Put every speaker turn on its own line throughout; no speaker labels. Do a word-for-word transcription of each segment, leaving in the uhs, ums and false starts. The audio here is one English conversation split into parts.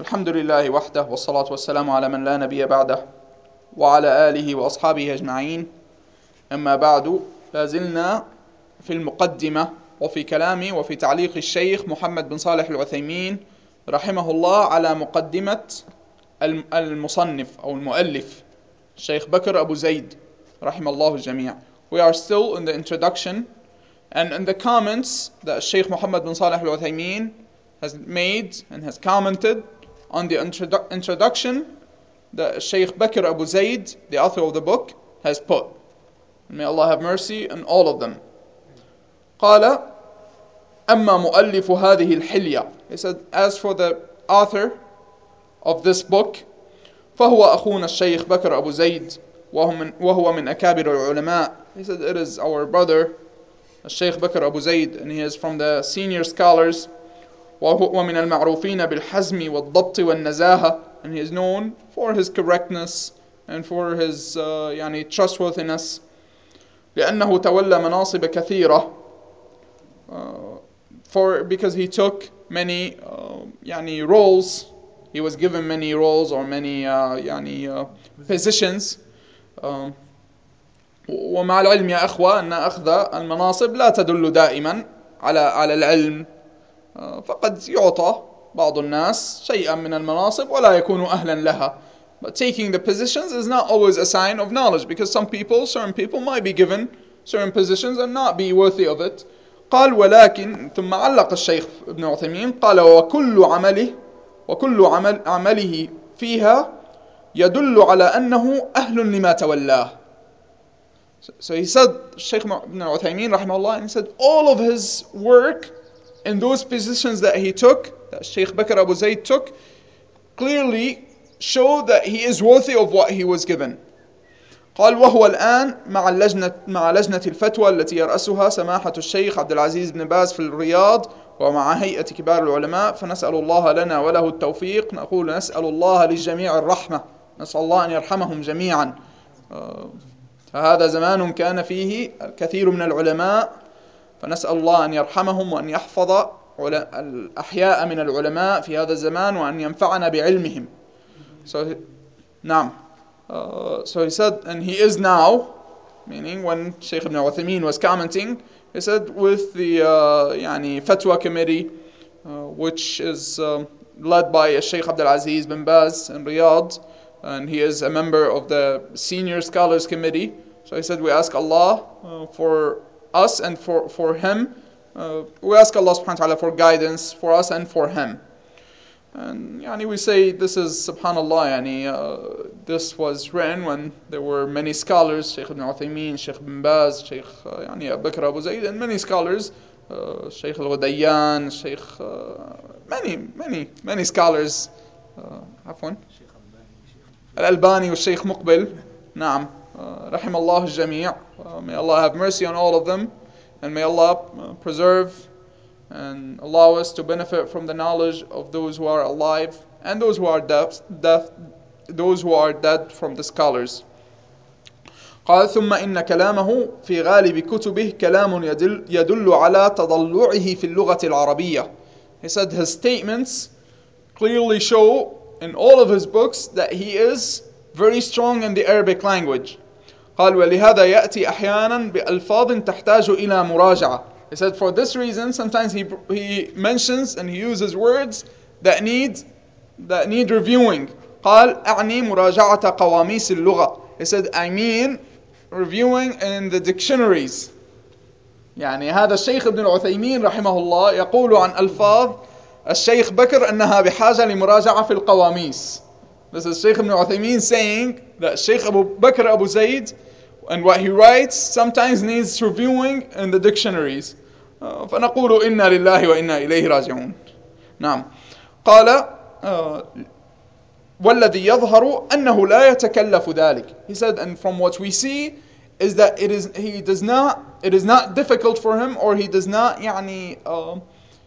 الحمد لله وحده والصلاة والسلام على من لا نبي بعده وعلى آله وأصحابه أجمعين. أما بعد، لازلنا في المقدمة وفي كلامي وفي تعليق الشيخ محمد بن صالح العثيمين رحمه الله على مقدمة المصنف أو المؤلف الشيخ بكر أبو زيد رحمه الله الجميع. We are still in the introduction and in the comments that Sheikh Muhammad bin Salih al-Uthaymeen has made and has commented on the introdu- introduction that Sheikh Bakr Abu Zayd, the author of the book, has put. May Allah have mercy on all of them. قال أما مؤلف هذه الحلية. He said, as for the author of this book, فهو أخونا الشيخ بكر أبو زيد وهو من, وهو من أكابر العلماء. He said, it is our brother الشيخ بكر أبو زيد, and he is from the senior scholars. ومن المعروفين بالحزم والضبط والنزاهة, and he is known for his correctness and for his uh, يعني trustworthiness. لأنه تولى مناصب كثيرة, uh, for because he took many uh, يعني roles, he was given many roles or many uh, يعني uh, positions. um, ومع العلم يا أخوة أن أخذ المناصب لا تدل دائما على على العلم, فقد يعطى بعض الناس شيئا من المناصب ولا يكون أهلا لها. But taking the positions is not always a sign of knowledge, because some people, certain people might be given certain positions and not be worthy of it. قال ولكن, ثم علق الشيخ ابن عثيمين قال وكل عمله وكل عمل عمله فيها يدل على أنه أهل لما تولاه. So he said, Shaykh ibn Uthaymin rahimahullah, and he said all of his work in those positions that he took, that Shaykh Bakr Abu Zayd took, clearly show that he is worthy of what he was given. قال وهو الآن مع اللجنة مع لجنة الفتوى التي يرأسها سماحة الشيخ عبد العزيز بن باز في الرياض ومع هيئة كبار العلماء, فنسأل الله لنا وله التوفيق. نقول نسأل الله للجميع الرحمة, نسأل الله أن يرحمهم جميعا. فهذا زمان كان فيه الكثير من العلماء, فنسأل الله أن يرحمهم وأن يحفظ الأحياء من العلماء في هذا الزمان وأن ينفعنا بعلمهم. So, نعم. Uh, so he said, and he is now, meaning when Shaykh ibn Uthaymeen was commenting, he said with the uh, يعني Fatwa committee, uh, which is uh, led by Shaykh Abdul Aziz bin Baz in Riyadh, and he is a member of the senior scholars committee. So he said, we ask Allah uh, for us and for, for him. Uh, we ask Allah subhanahu wa ta'ala for guidance for us and for him. And yani, we say this is subhanallah, yani, uh, this was written when there were many scholars, Shaykh ibn Uthaymeen, Shaykh ibn Baz, Shaykh uh, yani, Abu Bakr Abu Zayd, and many scholars, uh, Shaykh al-Ghudayyan, Shaykh, uh, many, many, many scholars, uh, عفوا Al-Albani wa Shaykh Muqbil, نعم, uh, رحم الله الجميع. uh, may Allah have mercy on all of them, and may Allah uh, preserve and allow us to benefit from the knowledge of those who are alive and those who are deaf, deaf those who are dead from the scholars. قال ثم إن كلامه في غالب كتبه كلام يدل, يدل على تضلعه في اللغة العربية. He said his statements clearly show in all of his books that he is very strong in the Arabic language. قال ولهذا يأتي أحيانا بألفاظ تحتاج إلى مراجعة. He said for this reason sometimes he he mentions and he uses words that need that need reviewing. قال أعني مراجعة قواميس اللغة. He said I mean reviewing in the dictionaries. يعني هذا الشيخ ابن العثيمين رحمه الله يقول عن ألفاظ الشيخ بكر أنها بحاجة لمراجعة في القواميس. This is Shaykh ibn Uthaymeen saying that Shaykh Abu Bakr Abu Zayd and what he writes sometimes needs reviewing in the dictionaries. uh, فنقول إنا لله وإنا إليه راجعون. نعم. قال uh, والذي يظهر أنه لا يتكلف ذلك. He said, and from what we see is that it is he does not it is not difficult for him, or he does not يعني uh,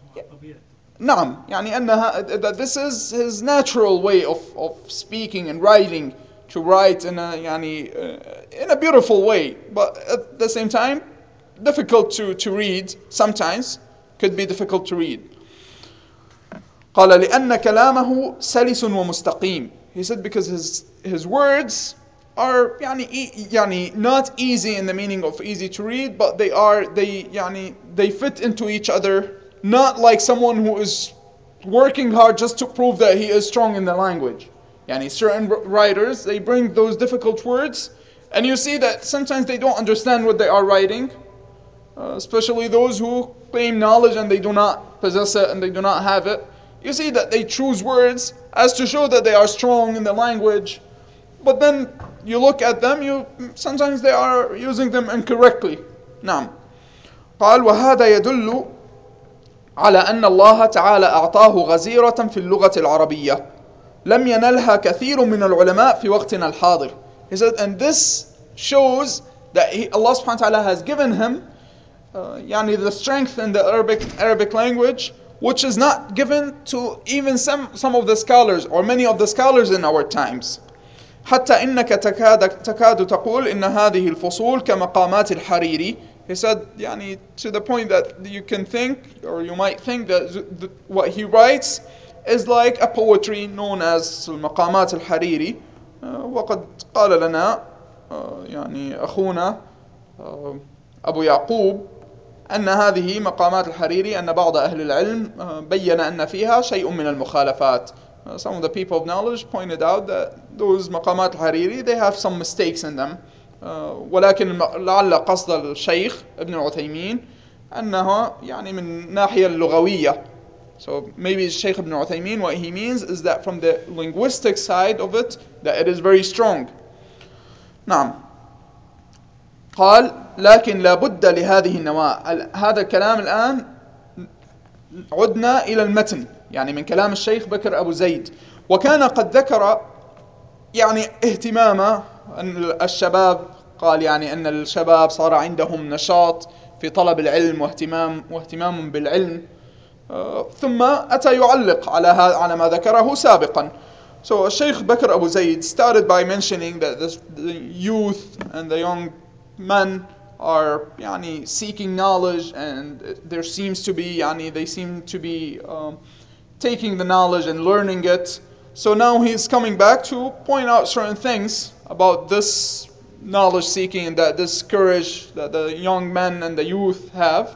نعم يعني أنها, that this is his natural way of, of speaking and writing, to write in a يعني uh, in a beautiful way, but at the same time difficult to, to read sometimes, could be difficult to read. قال لأن كلامه سلس ومستقيم. He said because his his words are يعني يعني not easy in the meaning of easy to read, but they are they يعني they fit into each other, not like someone who is working hard just to prove that he is strong in the language. Yani certain writers, they bring those difficult words, and you see that sometimes they don't understand what they are writing, uh, especially those who claim knowledge and they do not possess it and they do not have it. You see that they choose words as to show that they are strong in the language, but then you look at them, you sometimes they are using them incorrectly. نعم. قال وهذا يدل على أن الله تعالى أعطاه غزيرة في اللغة العربية لم ينلها كثير من العلماء في وقتنا الحاضر. He said, and this shows that he, Allah subhanahu wa ta'ala has given him uh, يعني the strength in the Arabic Arabic language, which is not given to even some some of the scholars or many of the scholars in our times. حتى إنك تكاد تكاد تقول إن هذه الفصول كمقامات الحريري. He said, يعني, to the point that you can think, or you might think that what he writes is like a poetry known as المقامات الحريري. وقد قال لنا يعني أخونا أبو يعقوب أن هذه مقامات الحريري أن بعض أهل العلم بين أن فيها شيء من المخالفات. Some of the people of knowledge pointed out that those مقامات الحريري, they have some mistakes in them. ولكن لعل قصد الشيخ ابن عثيمين أنها يعني من ناحية اللغوية. So maybe Shaykh ibn Uthaymin, what he means is that from the linguistic side of it, that it is very strong. نعم. قال لكن لا بد لهذه النواة. هذا الكلام الآن عدنا إلى المتن، يعني من كلام الشيخ بكر أبو زيد. وكان قد ذكر يعني اهتمام الشباب، قال يعني أن الشباب صار عندهم نشاط في طلب العلم واهتمام واهتمام بالعلم. ثم أتى يعلق على على ما ذكره سابقا. So Shaykh Bakr Abu Zayd started by mentioning that this, the youth and the young men are يعني seeking knowledge, and there seems to be يعني they seem to be um, taking the knowledge and learning it. So now he's coming back to point out certain things about this knowledge seeking and that this courage that the young men and the youth have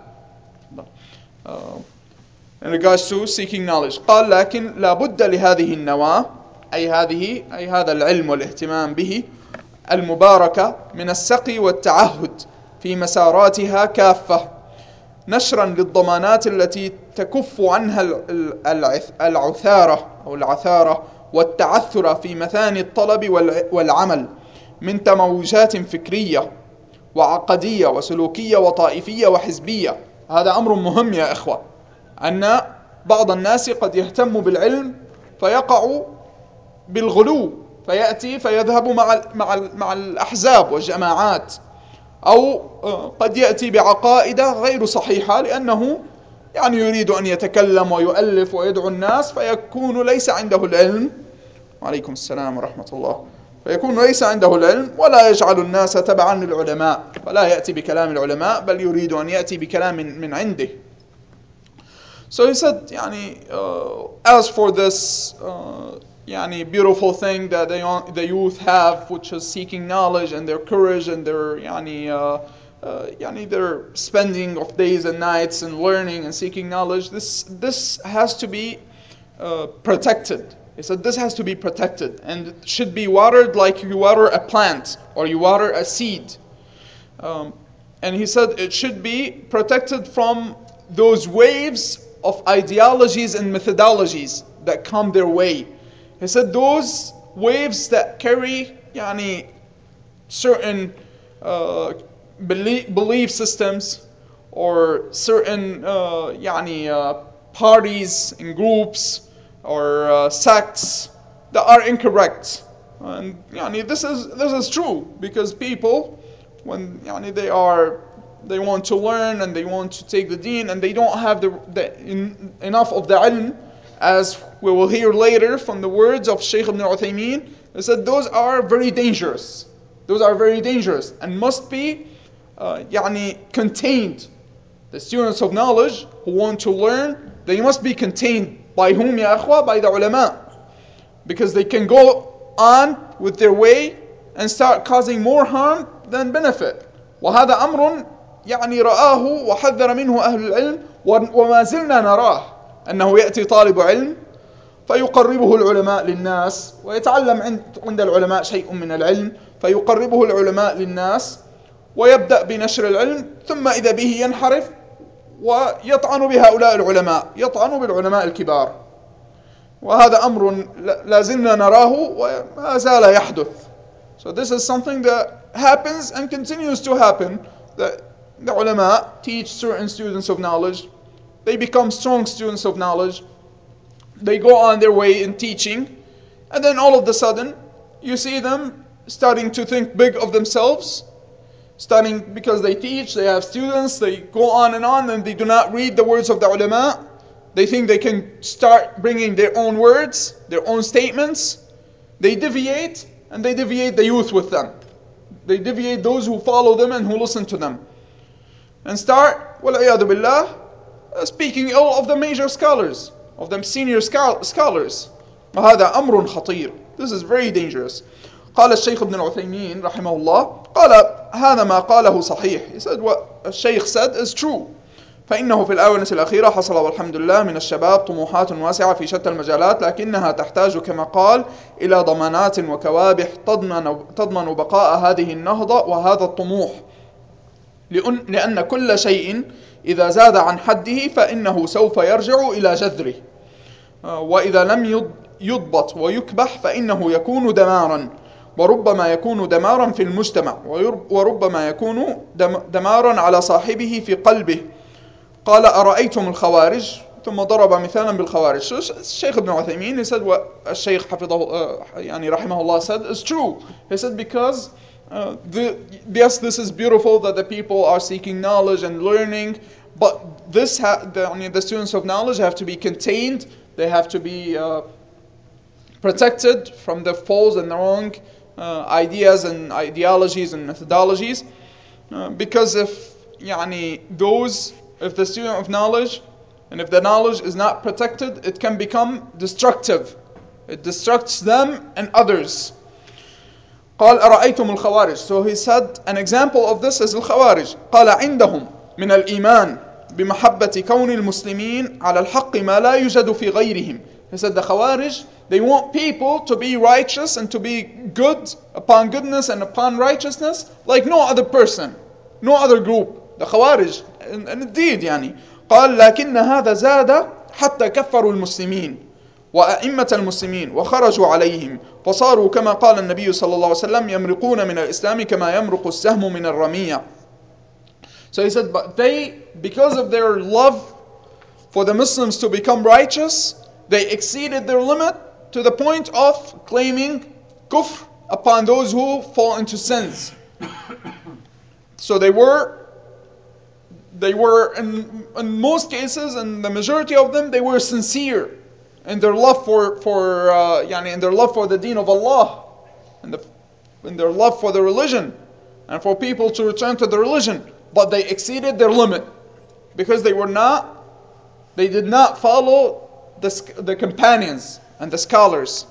uh, in regards to seeking knowledge. قال لكن لا بد لهذه النواة، أي هذه أي هذا العلم والاهتمام به المباركة من السقي والتعهد في مساراتها كافة، نشرا للضمانات التي تكف عنها العثارة أو العثارة والتعثر في مثاني الطلب والعمل من تموجات فكرية وعقدية وسلوكية وطائفية وحزبية. هذا أمر مهم يا إخوة، أن بعض الناس قد يهتم بالعلم فيقع بالغلو، فيأتي فيذهب مع مع مع الأحزاب والجماعات، أو قد يأتي بعقائد غير صحيحة لأنه يعني يريد أن يتكلم ويؤلف ويدعو الناس، فيكون ليس عنده العلم. وعليكم السلام ورحمة الله. فيكون ليس عنده العلم ولا يجعل الناس تبعا للعلماء، فلا يأتي بكلام العلماء بل يريد أن يأتي بكلام من عنده. So he said, يعني, uh, as for this uh, يعني, beautiful thing that the, the youth have, which is seeking knowledge and their courage and their يعني, uh, uh, يعني, their spending of days and nights and learning and seeking knowledge, this this has to be uh, protected. He said this has to be protected and should be watered like you water a plant or you water a seed. Um, and he said it should be protected from those waves of ideologies and methodologies that come their way. He said those waves that carry يعني, certain uh, belief, belief systems or certain uh, يعني, uh, parties and groups or uh, sects that are incorrect. And يعني, this is this is true because people, when يعني, they are they want to learn and they want to take the deen and they don't have the, the in, enough of the ilm, as we will hear later from the words of Shaykh ibn Uthaymin, they said those are very dangerous. Those are very dangerous and must be uh, يعني, contained. The students of knowledge who want to learn, they must be contained By whom, ya akhwa? By the ulama. Because they can go on with their way and start causing more harm than benefit. وهذا أمر يعني رآه وحذر منه أهل العلم وما زلنا نراه أنه يأتي طالب علم فيقربه العلماء للناس ويتعلم عند عند العلماء شيء من العلم فيقربه العلماء للناس ويبدأ بنشر العلم ثم إذا به ينحرف ويطعن بهؤلاء العلماء يطعن بالعلماء الكبار وهذا أمر لا زلنا نراه وما زال يحدث. So this is something that happens and continues to happen. That the ulama teach certain students of knowledge. They become strong students of knowledge. They go on their way in teaching. And then all of a sudden, you see them starting to think big of themselves. Starting because they teach, they have students, they go on and on and they do not read the words of the ulama. They think they can start bringing their own words, their own statements. They deviate and they deviate the youth with them. They deviate those who follow them and who listen to them. And start, وَالْعِيَاذُ بِاللَّهِ, speaking ill of the major scholars, of the senior scholars. وَهَذَا أَمْرٌ خَطِيرٌ. This is very dangerous. قال الشيخ ابن العثيمين رحمه الله قال هذا ما قاله صحيح. He said what الشيخ said is true. فإنه في الآونة الأخيرة حصل والحمد لله من الشباب طموحات واسعة في شتى المجالات لكنها تحتاج كما قال إلى ضمانات وكوابح تضمن, تضمن بقاء هذه النهضة وهذا الطموح لأن كل شيء إذا زاد عن حده فإنه سوف يرجع إلى جذره وإذا لم يضبط ويكبح فإنه يكون دمارا وربما يكون دمارا في المجتمع وربما يكون دمارا على صاحبه في قلبه. قال أرأيتم الخوارج ثم ضرب مثالا بالخوارج. الشيخ ابن عثيمين, he said what الشيخ حفظه يعني رحمه الله said is true. He said because uh, the, yes, this is beautiful that the people are seeking knowledge and learning, but this ha- the, I mean, the students of knowledge have to be contained. They have to be uh, protected from the false and the wrong uh, ideas and ideologies and methodologies, uh, because if يعني, those if the student of knowledge and if the knowledge is not protected, it can become destructive. It destructs them and others. قال أرأيتم الخوارج. So he said an example of this is الخوارج. قال عندهم من الإيمان بمحبة كون المسلمين على الحق ما لا يوجد في غيرهم. He said the Khawarij, they want people to be righteous and to be good upon goodness and upon righteousness like no other person, no other group. The Khawarij, and, and indeed يعني. قال لكن هذا زاد حتى كفروا المسلمين وأئمة المسلمين وخرجوا عليهم فصاروا كما قال النبي صلى الله عليه وسلم يمرقون من الإسلام كما يمرق السهم من الرمية. So he said, but they, because of their love for the Muslims to become righteous, they exceeded their limit to the point of claiming kufr upon those who fall into sins. So they were, they were in, in most cases, and the majority of them, they were sincere in their love for, for uh, yani in their love for the deen of Allah, and the, in their love for the religion, and for people to return to the religion. But they exceeded their limit because they were not, they did not follow the, the companions and the scholars.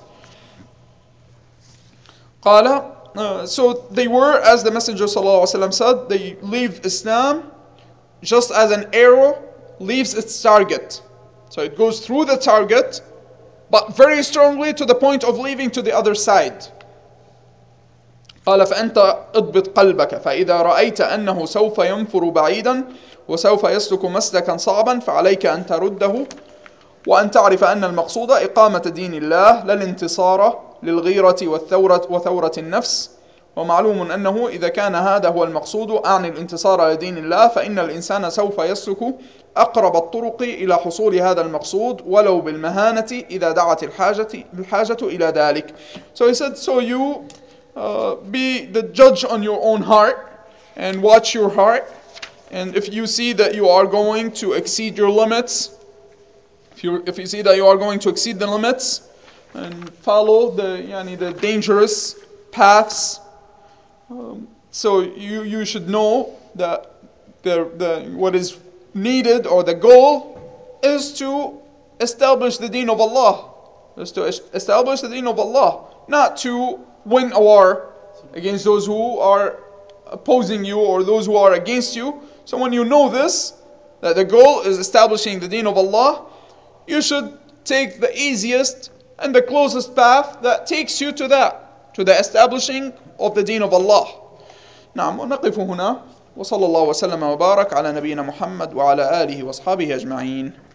قال, uh, so they were, as the Messenger ﷺ said, they leave Islam just as an arrow leaves its target. So it goes through the target, but very strongly to the point of leaving to the other side. قال فأنت اضبط قلبك فإذا رأيت أنه سوف ينفر بعيدا وسوف يسلك مسلكا صعبا فعليك أن ترده وأن تعرف أن المقصود إقامة دين الله لا الانتصار للغيرة والثورة وثورة النفس ومعلوم أنه إذا كان هذا هو المقصود أعني الانتصار لدين الله فإن الإنسان سوف يسلك أقرب الطرق إلى حصول هذا المقصود ولو بالمهانة إذا دعت الحاجة, الحاجة إلى ذلك. So he said, so you uh, be the judge on your own heart and watch your heart, and if you see that you are going to exceed your limits, if you if you see that you are going to exceed the limits and follow the yani, the dangerous paths, um, so you you should know that the the what is needed or the goal is to establish the deen of Allah. Is to establish the deen of Allah, not to win a war against those who are opposing you or those who are against you. So when you know this, that the goal is establishing the deen of Allah, you should take the easiest and the closest path that takes you to that, to the establishing of the deen of Allah. نعم ونقف هنا وصلى الله وسلم وبارك على نبينا محمد وعلى آله وأصحابه أجمعين.